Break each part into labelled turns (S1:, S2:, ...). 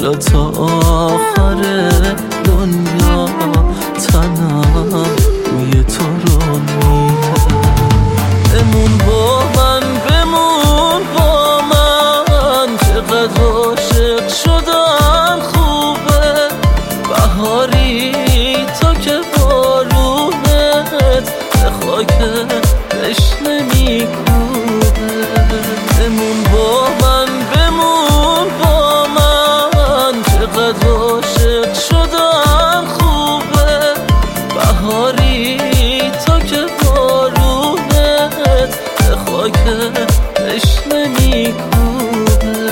S1: حالا تا آخر دنیا تنم روی تو رو میدم. بمون با من، بمون با من، چقدر عاشق شدم خوبه. بهاری تو که بارونت به خاک تشنه میکوبه. بمون با من، بمون با من، چقدر عاشق شدم خوبه. بهاری تو که بارونت به خاک تشنه میکوبه.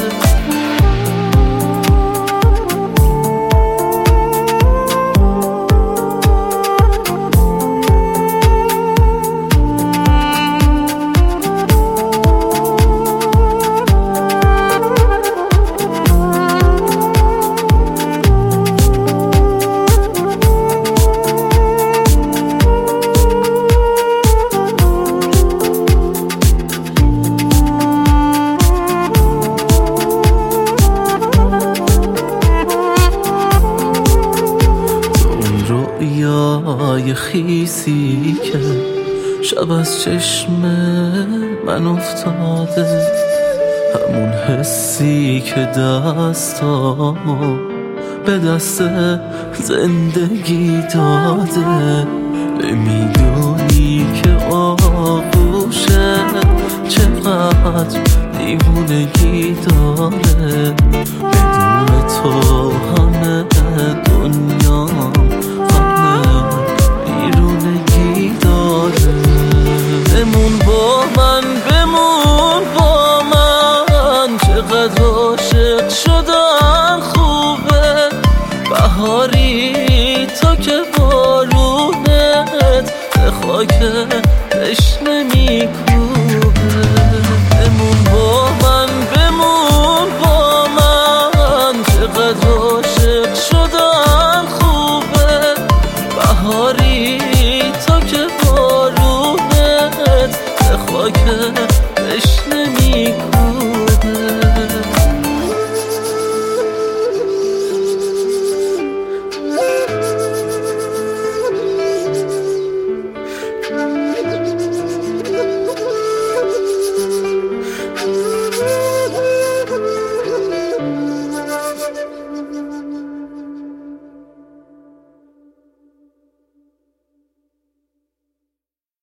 S1: یه خیسی که شب از چشم من افتاده، همون حسی که دستامو به دست زندگی داده. نمیدونی که آغوشه چقدر دیوونگی داره. بدون تو همه دنیام بیرونگی داره. بمون با من، بمون با من، چقدر عاشق شدم خوبه. بهاری تو که بارونت به خاک